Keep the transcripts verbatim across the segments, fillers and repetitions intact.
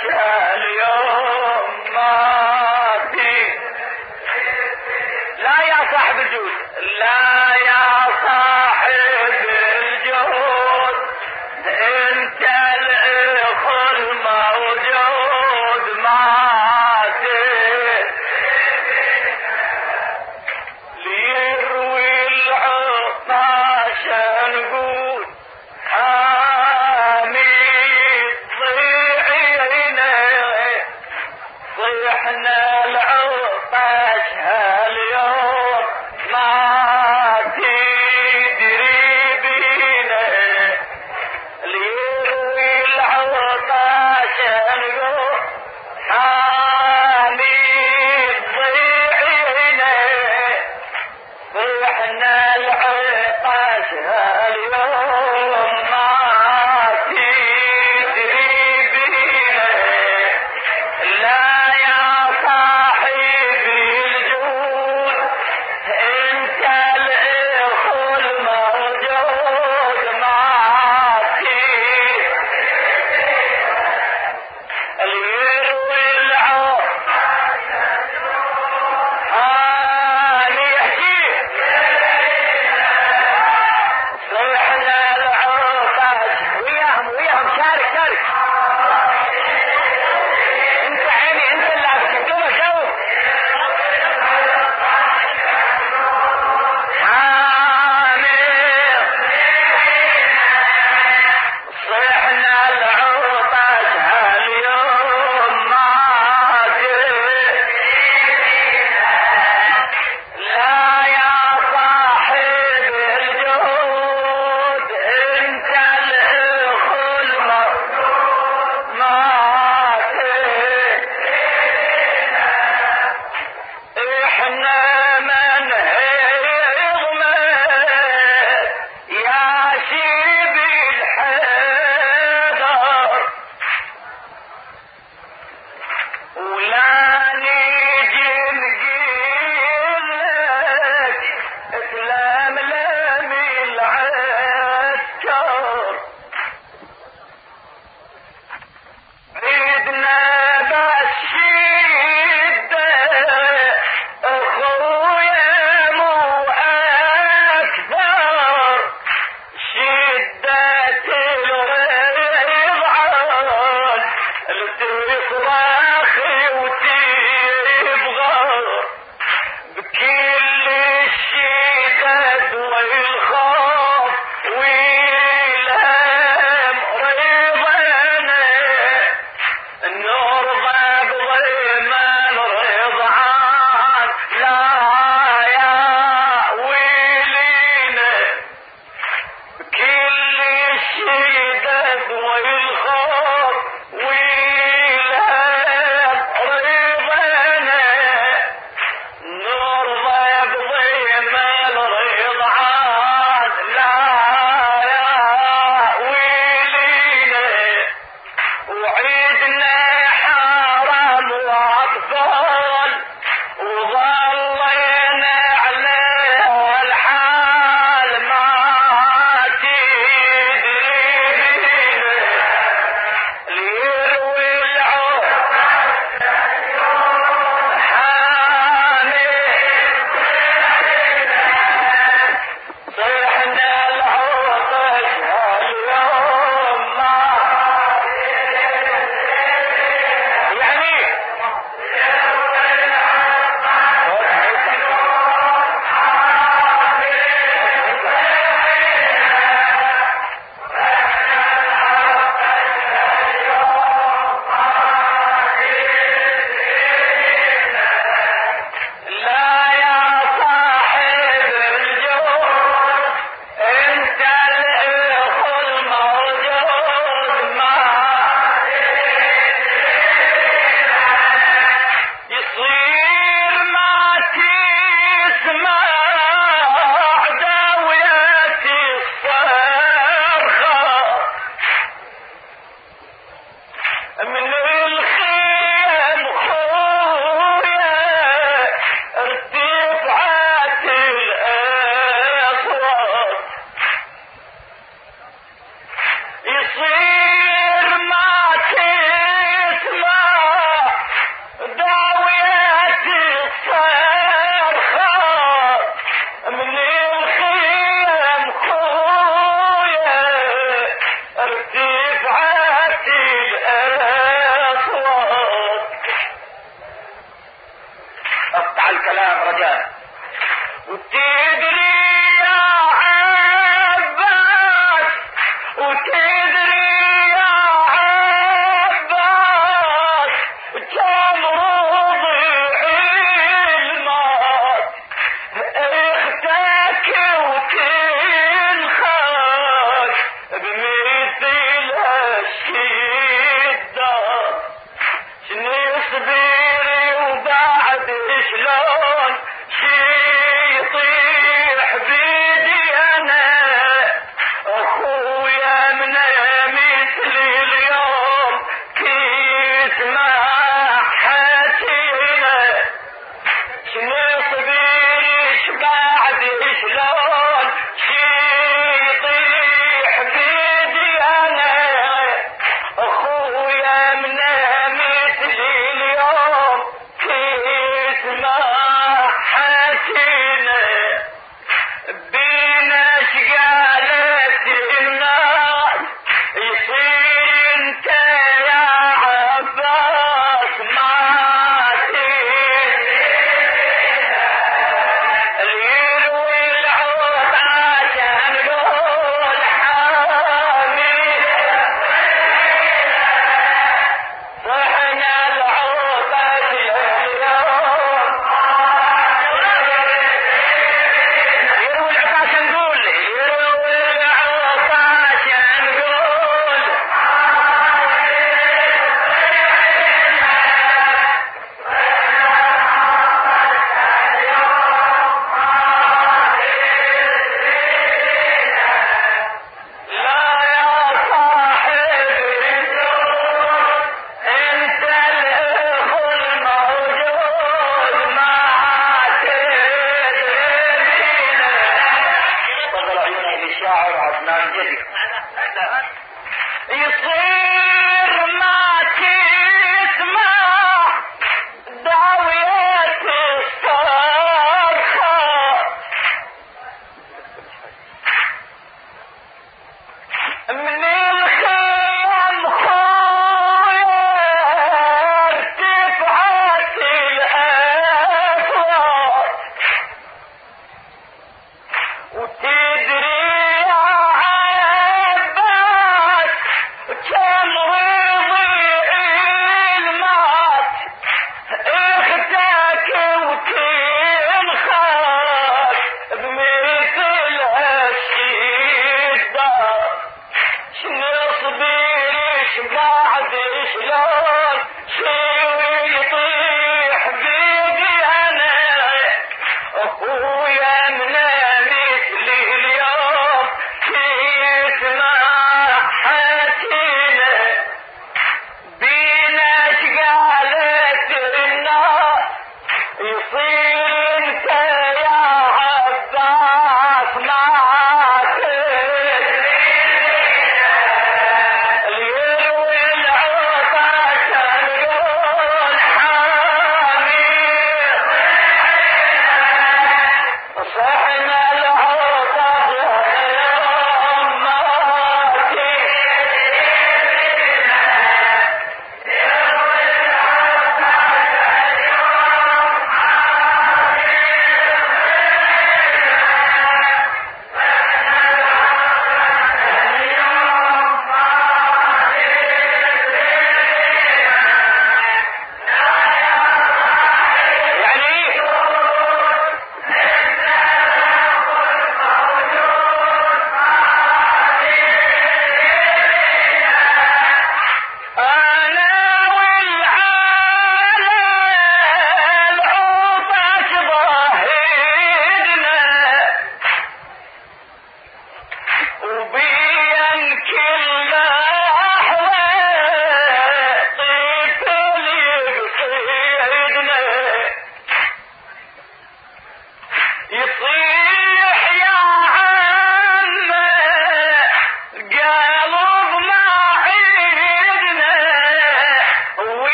اليوم ما في. لا يا صاحب الجود، لا يا صاحب الجود، انت الاخ الموجود ما ليروي العطاش نقول حميد ضيعنا صيحنا العطاش هاليوم ما تدري بينا ليروي العطاش نقول حميد ضيعنا صيحنا العطاش هاليوم ما تدري بينا. لا يا صاحب الجود انت الاخ الموجود ما في اليروي العطاش هاني يحكي صيحنا العطاش وياهم وياهم شارك شارك انت عيني انت اللي هتكتبه جو حامل صيحنا العطاش هاليوم ما لا يا صاحب الجود انت الاخ الموجود ما احنا من هيغمى يا شيب الحيدر ولا نيجي نقيلك اسلام لمي العسكر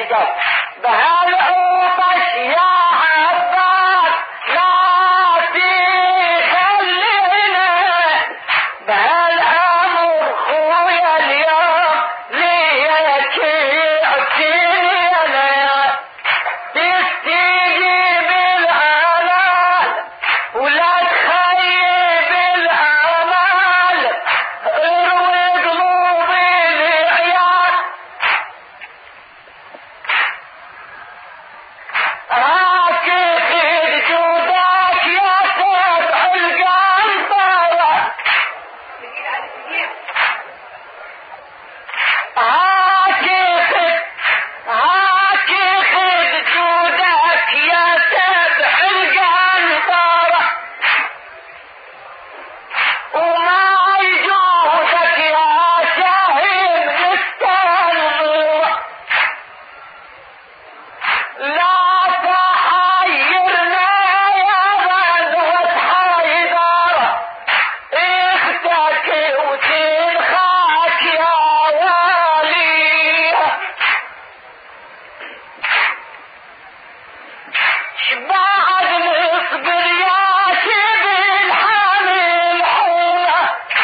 الجو بهالعطش يا عباس لا تخلينا بهالامر خويا اليوم ليك اعتنينا تستجيب الامال ولا تخيب الامال اروي قلوب العيال راكب جودك يا سبع القنطرة عاكف عاكف جودك يا سبع القنطرة وما يجودك يا شاهين مستنظرة لا تحيرنا يا غزوة حيدر اختك وتنخاك يا والي شبعد نصبر يا شبل الحمل حوله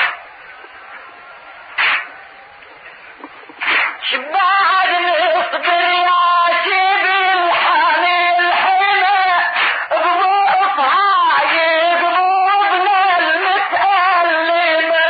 شبعد نصبر يا شبل الحمل حوله بروحها يقلوبنا المتألمة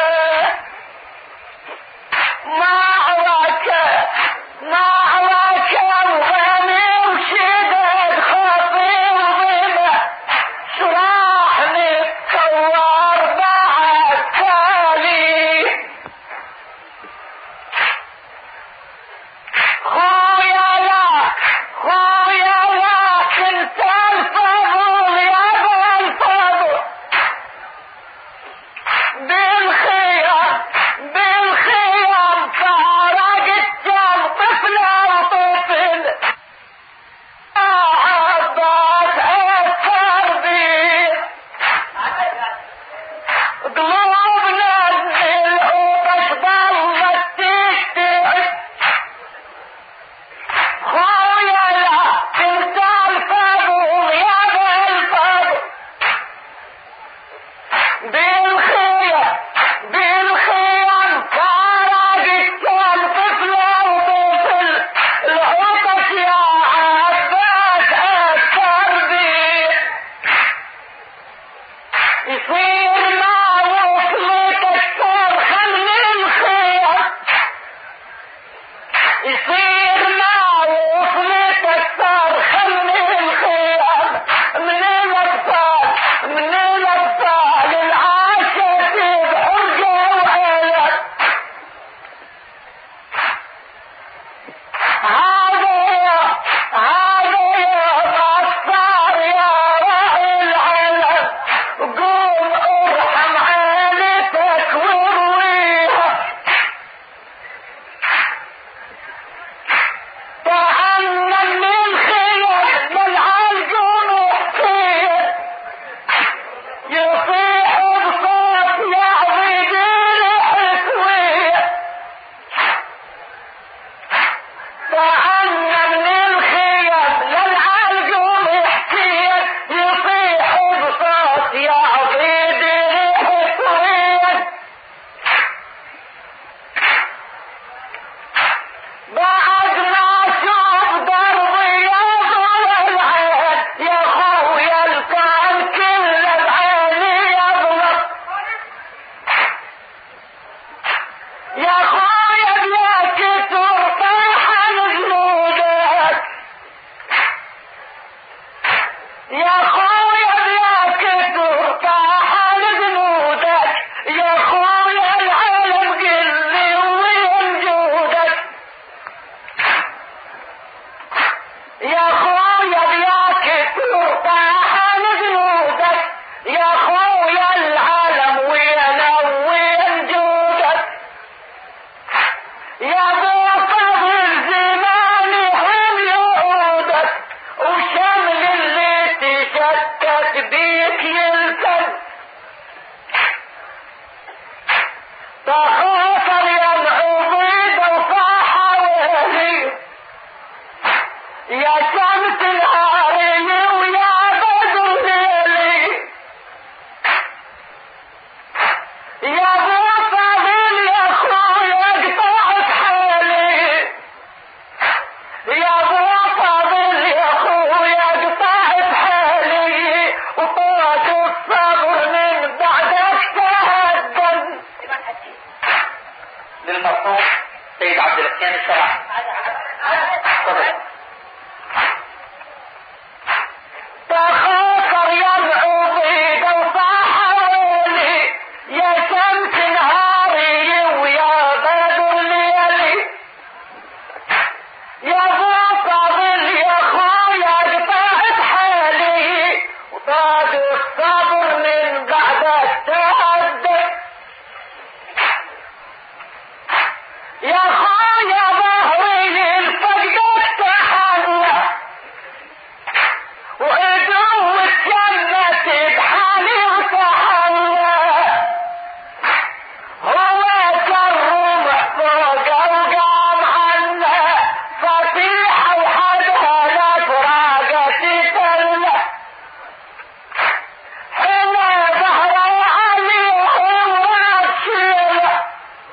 معركة معركة وغني وشدد خطير ضمة سلاح نتطور بعد تالي خويا لا خويا لا كنت الفضل يا بالفضل بالخيام بالخيام فارقت طفلة وطفل عباس اثر بيه قلوبنا العطش ضلت تشتعل خويا لا تنسى الفضل يا بالفضل بالخيام بالخيام فارقت طفلة وطفل العطش يا عباس اثر بيه يصير ما وصلت الصرخة من الخيام يصير ما وصلت الصرخة من الخيام من الأطفال من الأطفال العاشت بحرقة وألم هذا يا هذا يا غفار يا راعي العلم قوم ارحم عيلتك وارويها تأمن من خير من عالقوم وحكير يصيح بصوت يعضد الحكوية تأمن من خير من عالقوم وحكير يصيح بصوت يعضد الحكوية بعد ما شوف دربي يظل العين يا خويا الكون كله بعيني يظلم يا خويا بلا كتر طاحن جنودك يا خويا بلا كتر طاحن جنودك يا خويا العالم قلي وين جودك يا خويا بياك ترتاح جنودك يا خويا العالم وين وين جودك يا بطل الزمان هم يعودك وشمل اللي تشتت بيك يلتف تخاطر يا العبيد وصاح وهلي يا شمس نهاري ويا بدر ليلي يا ابو فاضل يا اخويا قطعت حالي يا ابو فاضل يا اخويا قطعت حالي وطاق الصبر من بعدك تهدم. للمرحوم سيد عبد الحسين الشرعي. تخاطر يا بعوضي وصاح ويلي يا شمس نهاري ويا بدر ليلي يا ابو فاضل يا اخويا قطعت حالي وطاد الصبر من بعدك تهدد. يا اخويا ظهري الفقدك تحلى وعدو الجنة بحالي وتحلى هو جرم فوق وقام عنه فتيحة وحدها لا فراقة تتلى حنا ظهره عليه وابشره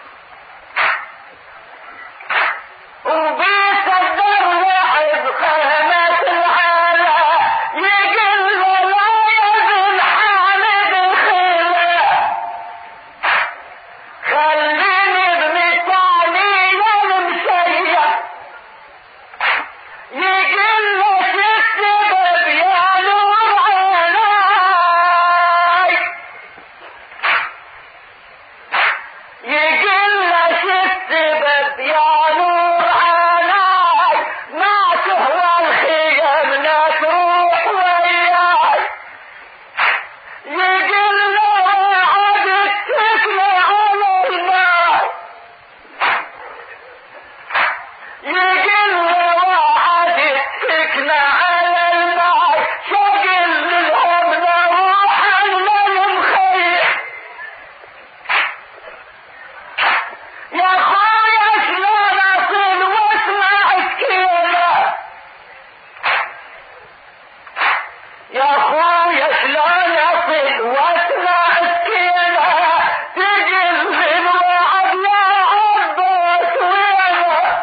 وبيصدر لعب خيمة العلا يقل لا يزن حامد خيله خليني بمثالي المشية يقل شو السبب يا نور عيناي يقل شو السبب يا نور عيناي ما تهوى الخيم لا تروح وياي يقل وعد السكنة على الماي يقل وعد السكنة على الماي شقل لهم نروح للمخيم. يا خويا شلون اصل واسمع الكلمة يا خويا شلون اصل واسمع الكلمة تقل الوعد يا عباس وينه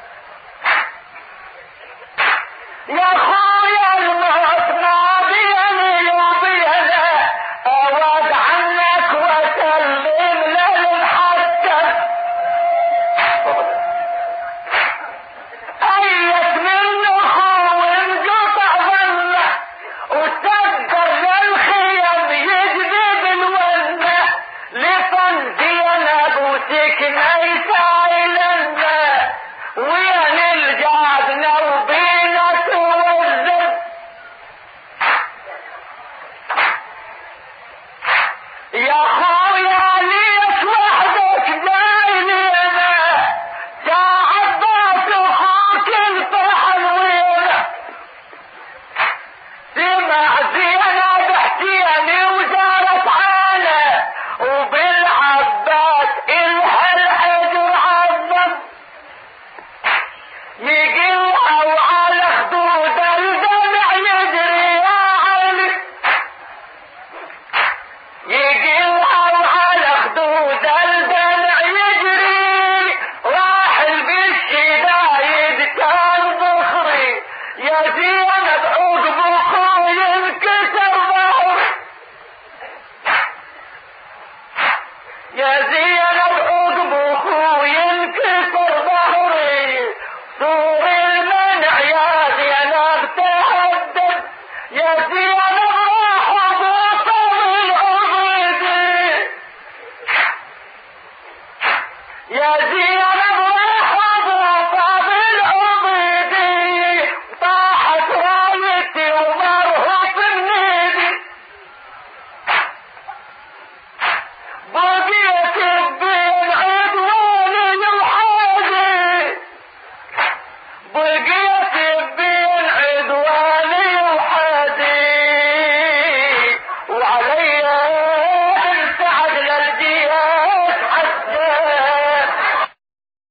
يا خويا الموت ما بيني وبينه اود عنك واسلم للمحكم ايت من اخو انقطع ظنه وتقدر للخيم يجذب الونه لفن زينب وسكنه يسايلنه وين الجادنا وبينه توزن. يا خويا ليش وحدك دايلينه يا عباس اخوك الفحل وينه سمع زينب حسيني وزارت عانه وبالعباس الها الحجر عظم يقلها وعلى خدود الدمع يجري يا علي يقلها وعلى خدود الدمع يجري راح بالشدايد كان ظهري يا زينب عقب اخوي انكسر ظهري يا زينب عقب اخوي انكسر ظهري صور المنع يا زينب تهدد يا زينب راح وبطل العبيد يا زينب